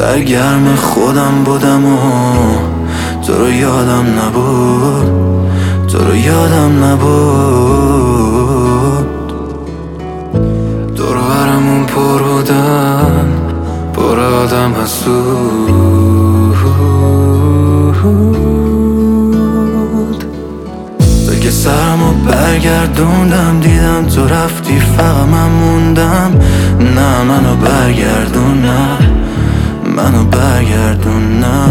سرگرم خودم بودم و تو رو یادم نبود، تو رو یادم نبود. دور برمون پر بودن، پر آدم حسود. تا که سرمو برگردوندم دیدم تو رفتی، فقط من موندم. نه منو برگردون، نه منو برگردون، نه.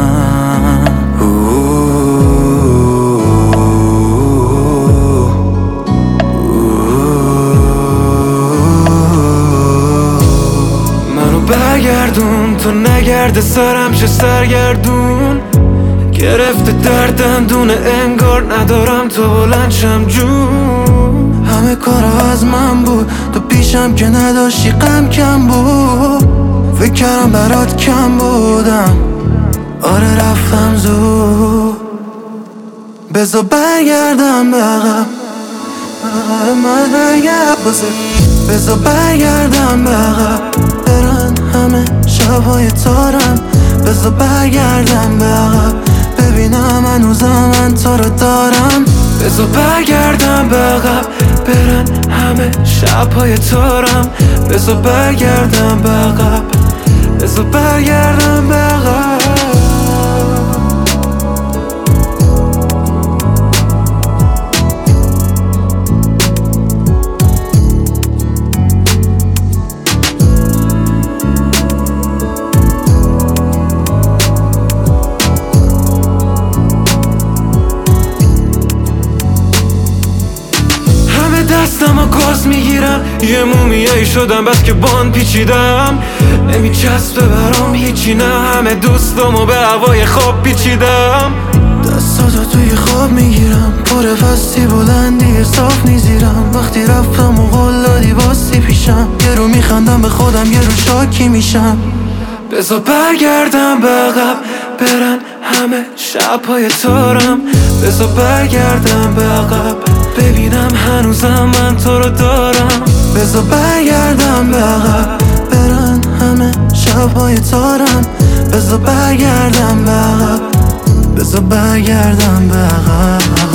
منو برگردون تو نگرده سرم چه سرگردون. گرفته دردم دونه انگار ندارم تو بلند شم جون. همه کارا از من بود، تو پیشم که نداشتی غم کم بود. فکر کردم برات کم بودم، آره رفتم زود. بذار برگردم به عقب، بذار برگردم به عقب. برن همه شبهای تارم، بذار برگردم به عقب. ببینم هنوزم من تو رو دارم. بذار برگردم به عقب، برن همه شبهای تارم. بذار برگردم به عقب، بذار برگردم به عقب. دستم و گاز میگیرم، یه مومیایی شدم بس که باند پیچیدم. نمیچسبه برام هیچی، نه همه دوستامو به هوای خواب پیچیدم. دستاتو توی خواب میگیرم، پر فستی بلندی صاف نیزیرم. وقتی رفتم و قلادی باستی پیشم، یه رو میخندم به خودم یه رو شاکی میشم. بذار برگردم به عقب، برن همه شبهای تارم. بذار برگردم به عقب، ببینم هنوزم من تو رو دارم. بذار برگردم به عقب، برن همه شبهای تارم. بذار برگردم به عقب، بذار برگردم به عقب.